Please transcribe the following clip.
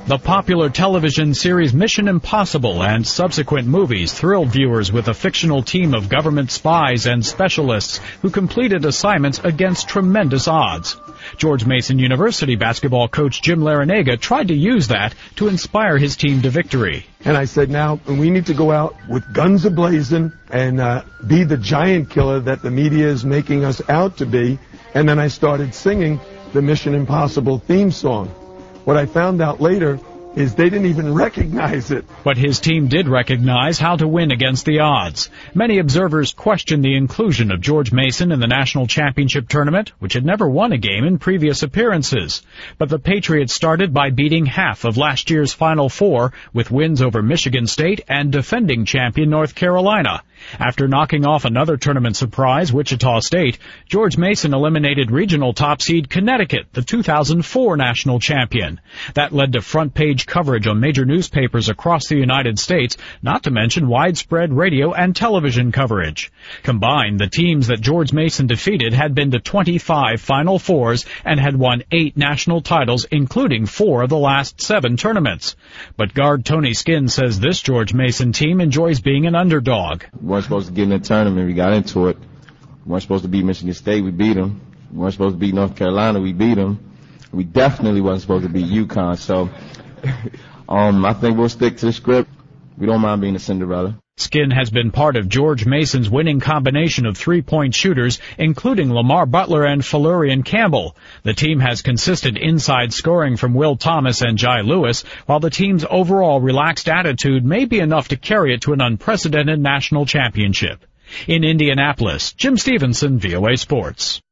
The popular television series Mission Impossible and subsequent movies thrilled viewers with a fictional team of government spies and specialists who completed assignments against tremendous odds. George Mason University basketball coach Jim Larinaga tried to use that to inspire his team to victory. And I said, now we need to go out with guns a-blazing and be the giant killer that the media is making us out to be. And then I started singing the Mission Impossible theme song. What I found out later is they didn't even recognize it. But his team did recognize how to win against the odds. Many observers questioned the inclusion of George Mason in the national championship tournament, which had never won a game in previous appearances. But the Patriots started by beating half of last year's Final Four with wins over Michigan State and defending champion North Carolina. After knocking off another tournament surprise, Wichita State, George Mason eliminated regional top seed Connecticut, the 2004 national champion. That led to front-page coverage on major newspapers across the United States, not to mention widespread radio and television coverage. Combined, the teams that George Mason defeated had been to 25 Final Fours and had won 8 national titles, including 4 of the last 7 tournaments. But guard Tony Skinn says this George Mason team enjoys being an underdog. We weren't supposed to get in the tournament. We got into it. We weren't supposed to beat Michigan State. We beat them. We weren't supposed to beat North Carolina. We beat them. We definitely wasn't supposed to beat UConn. So I think we'll stick to the script. We don't mind being a Cinderella. Skinn has been part of George Mason's winning combination of three-point shooters, including Lamar Butler and Falurian Campbell. The team has consistent inside scoring from Will Thomas and Jai Lewis, while the team's overall relaxed attitude may be enough to carry it to an unprecedented national championship. In Indianapolis, Jim Stevenson, VOA Sports.